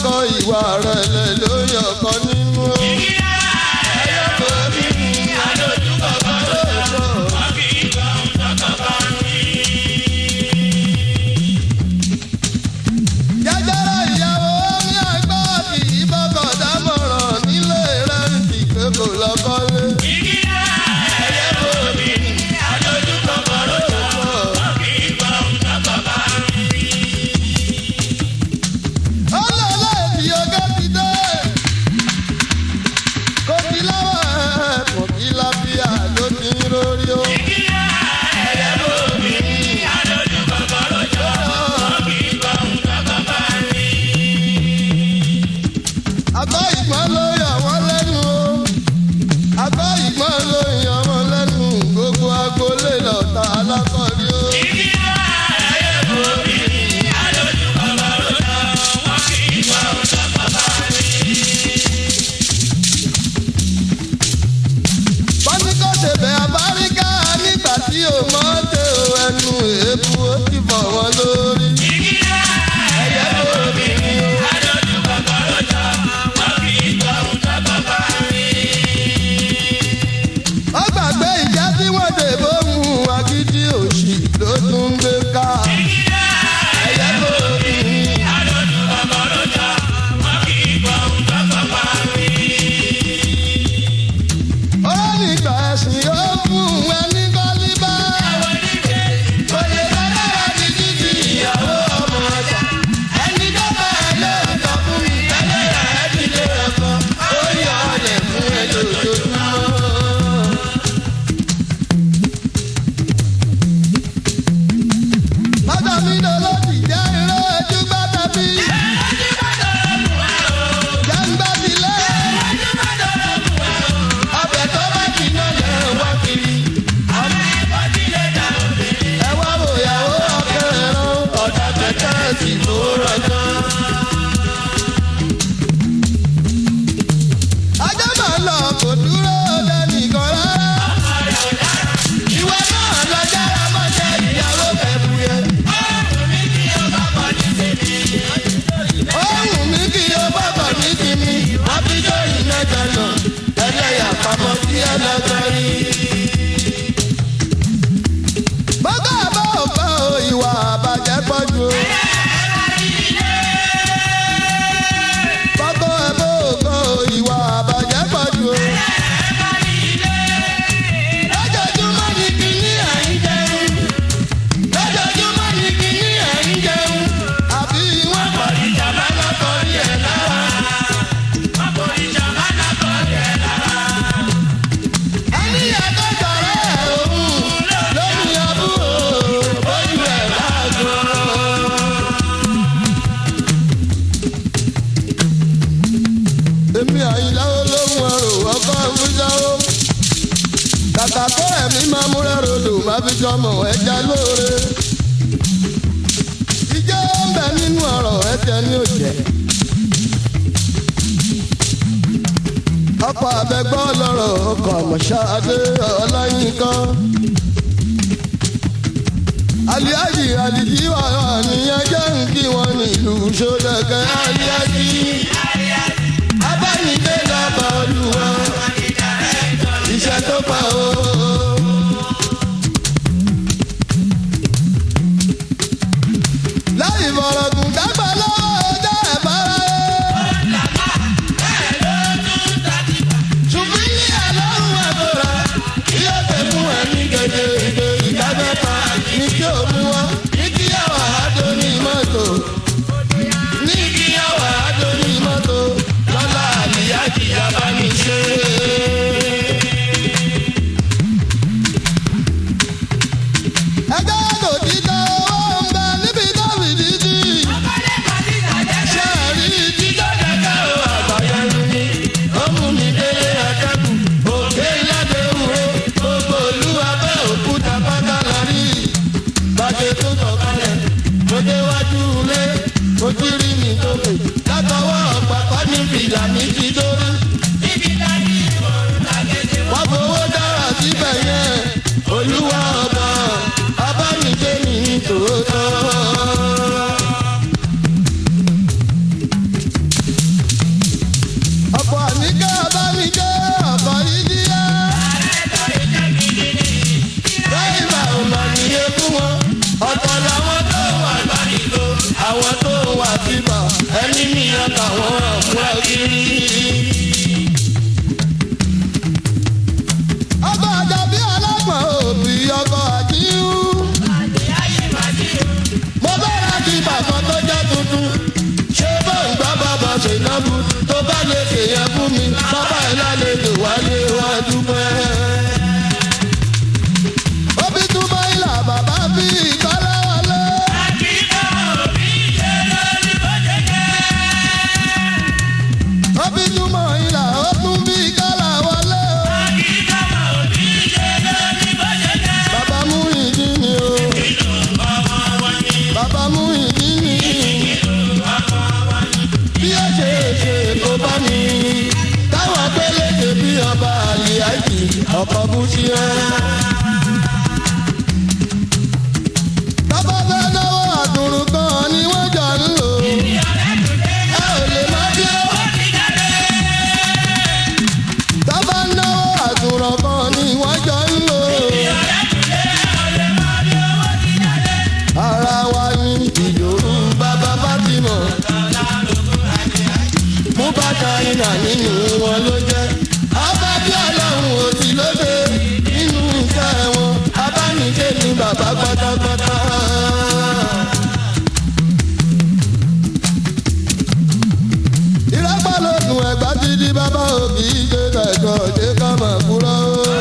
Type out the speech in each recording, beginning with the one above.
ọkọ ìwà rẹ̀ lẹ̀ ló yọ ọkọ nínú. ẹyẹ bomi adójú bàbá lóòótọ́. wọ́n kì í gbọ́ ohun tọkọ bá ń wí. jẹjẹrẹ ìyàwó ní àgbà kì í bọ́kọ̀ dámọ̀ràn nílé rẹ̀ ń fi pé kò lọ́kọ́lé. ẹyẹ bomi adójú bàbá lóòótọ́. wọ́n kì í gbọ́ ohun tọkọ bá ń wí. ọlọ́lá èdè ọgá ti dé. kò kí láwọ̀ ẹ̀ kò kí lábíà ló ti ń rórí o. ẹyẹ bomi adójú bàbá lóòótọ́. wọ́n kì í gbọ́ ohun tọkọ bá ń wí. àgbọ̀ ìgbọ́n ló yọ wọ́n lẹ́nu o. àgbọ̀ ìgbọ́n ló yọ wọ́n lẹ́nu. gbogbo agboolé lọ́ta alákọ̀ọ́rí o. ẹyẹ bomi adójú bàbá lóòótọ́. wọ́n kì í gbọ́ ohun tọkọ bá ń wí. wọ́n ní kó ṣe bẹ̀ abáríkà nígbà tí o mọ̀ tẹ o ẹnu èébú ó ti bọ̀ wọ́n lórí. ẹyẹ bomi adójú bàbá lóòótọ́. wọ́n kì í gbọ́ ohun tọkọ bá ń wí. ó gbàgbé ìjà tí wọ́n dè bóun agídí òṣì ló tún ń gbé ká. ẹyẹ bomi adójú bàbá lóòótọ́. wọ́n kì í gbọ́ ohun tọkọ bá ń wí. ó nígbà ẹ̀sìn ó fún ẹni kọ́líbá. kò lè lọ́lára ní títí ìyàwó ọmọ ọjà. ẹni tó bá ẹ lóòótọ́ fún mi tẹ́lẹ̀ ẹ̀ ti lé ẹ̀kọ́. ó yọ ọ̀lẹ̀ fún ẹ lójoojúmọ́. bàbá mi lọ lọ́dì jẹ́ irọ́ ojú gbàdá bí. jàǹgbá ti lé. ọbẹ̀ tó bá ti ná lẹ̀ wá kiri. ẹ wá wò ìyàwó ọkẹrẹ rán ọ̀dà tẹ̀tẹ̀ sí tó rọjọ́. ajá máa ń lọ kò dúró lẹ́nìkan rárá. ìwọ náà lọ jára mọ́ṣẹ́ ìyàwó bẹ̀rù yẹn. ohun mi kí o bá bọ̀ ní tèmi. wọ́n fi jó ìlẹ́jọ náà. ẹlẹ́yà pamọ́ sí ẹlẹ́jọ rí. bọ́gá àbọ̀ òkò ìwà àbàjẹ́ pọ̀ jù o. bọ́gá àbọ̀ òkò ìwà àbàjẹ́ pọ̀ jù o. lójoojúmọ́ ni kíní ẹ̀ ń jẹun. lójoojúmọ́ ni kíní ẹ̀ ń jẹun. àbí wọ́n pọ̀ ìjàmbá lọ́kọ̀ rí ẹ̀ lára. ẹni àtọ́jọ́ rẹ̀ òun lórí àbúrò bójú ẹ̀ láàgọ́. èmi Àyìnlá olóhùn ọ̀rọ̀ ọkọ̀ ìfúnṣáwó. kàkà kó ẹ̀mí máa múra rodò má fi jọmọ̀ ẹja lóore. ìjẹ́ ń bẹ nínú ọ̀rọ̀ ẹ̀jẹ̀ ní òjẹ́. ọkọ̀ abẹ́gbọ́ lọ́rọ̀ ọkọ̀ àmọ̀ṣáadé ọláyínká. aliaji aliji wà nìyẹn jẹ́ ń kí wọn nílùú sódẹ̀kẹ́ aliaji. abánidé lọ́ba olúwa iṣẹ́ tó pa o. láì fọ̀rọ̀gùn dágbà lọ́wọ́ ọjọ́ ẹ̀ bára ṣùgbọ́n ní àlọ́run àbúrà yóò fẹ́ fún ẹni gèdè ìgbè ìdábẹ́ta ní kí o mú wọn ní kí yàwá àádọ́ ní mọ́tò ní kí yàwá àádọ́ ní bu tó bá lè ṣèyẹn fún mi bàbá ẹ̀ lálejò wálé wá dúpẹ́. Òbí túmọ̀ ìlà bàbá bí ìkọ́lá wọlé. Òbí túmọ̀ ìlà ó tún bí ìkọ́lá wọlé. Bàbá mú ìdí ni o. Bàbá mú ìdí ni. Bí ó ṣe kó bá mi. Táwọn pélékè bí ọba àlè àìsí ọkọ̀ bú sí ẹ. Bàbá fẹ́ náwó àdùrù kan ni wọ́n jọ ń lò. Ẹ ò lè má bí ó. Bàbá náwó àdùrù kan ni wọ́n jọ ń lò. Ara wa ni ìdòrú bàbá Fátímọ̀. Mú bàtà iná nínú wọn ló jẹ́. Abá bí Ọlọ́run ò sí lóde nínú iṣẹ́ wọn. Abánijé ni bàbá pátápátá. Ìrẹ́pọ̀ lókun Ẹ̀gbá ti di bàbá òbí ṣe kẹ̀kọ́ ṣe ká máa kúrò.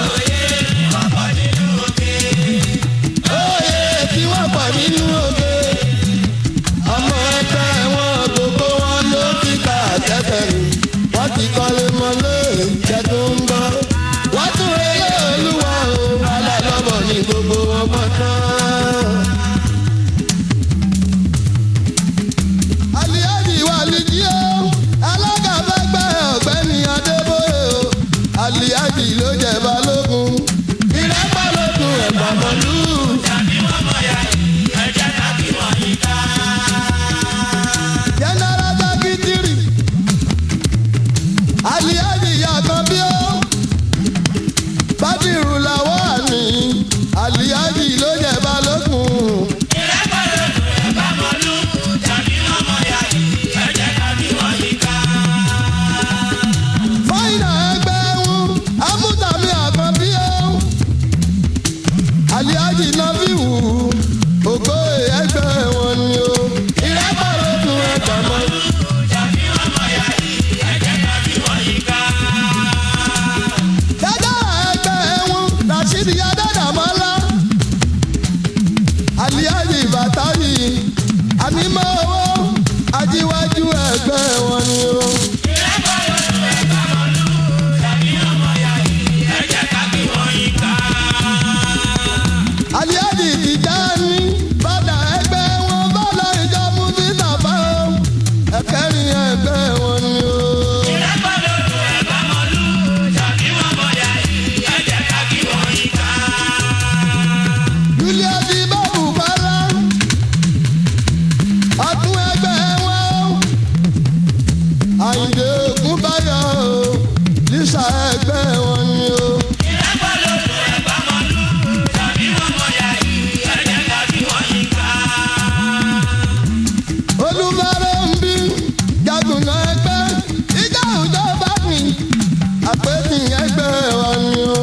Oyè tí wọ́n pọ̀ nínú òkè. Ọmọ ẹgbẹ́ wọn gbogbo wọn ló fi ká àtẹ́tẹ̀ rìn. Wọ́n ti kọ́lé mọ́lé ìjẹ́ tó ń bọ̀. Wọ́n tún relé Olúwa o. Alálọ́bọ̀ ní gbogbo wọn pátá. Àlìyájì wà lìjí o. Alága fẹ́ gbẹ́ ọ̀gbẹ́ni Adébóyè o. Àlìyájì ló jẹ balógun. Ìrẹ́pọ̀ lókun Ẹ̀gbá mọ́lú. General Secretary Àlìyájì yàgàn bí ó. Bádìrú làwọ̀ àní. Àlìyájì ló jẹ balógun. Fáìnà ẹgbẹ́ wọn amúdàmí àgàn bí ó. Àlìyájì náà fi wù ú. Ògo ẹgbẹ́ wọn ni o. Ìrẹ́pọ̀ lókun Ẹ̀gbá mọ́. Dájọ́ ẹgbẹ́ wọn Rashidi Adédàmọ́lá. Àlìyájì Bàtàyì ànímọ́ owó ajíwájú ẹgbẹ́ wọn ni o. Àlìyájì Tìjání bàdà ẹgbẹ́ wọn bọ́lá ìjọ Mùsílà bá o. Ẹ̀kẹ́rin ẹgbẹ́ wọn ni o. Julius Ibabu Bala ọdún ẹgbẹ́ wọn o. Àyìndé Ògúnbáyọ̀ o. Lísà ẹgbẹ́ wọn ni o. Olúmọ̀rẹ́ ń bí jagunà ẹgbẹ́ ìjà òjò bá mi àpèsè ẹgbẹ́ wọn ni o.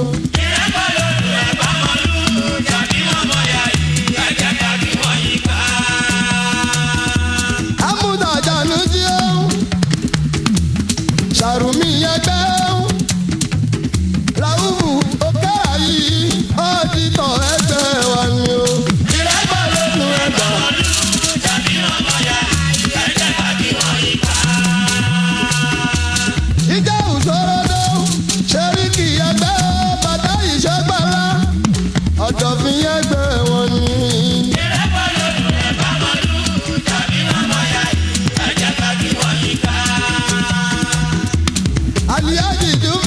Amúdàjánu jí ó. Sàrùmí ẹgbẹ́ ó. Ràúfù òkè àyí ọ́dítọ̀ ẹgbẹ́ wọn ni o. Ìrẹ́pọ̀ lókun Ẹ̀gbá. Ìjà òṣòrodo ṣeríkì ẹgbẹ́ bàtà ìṣẹ́gbàlá ọ̀dọ̀fin ẹgbẹ́ wọn ni. Àlìyájì Dúpẹ́.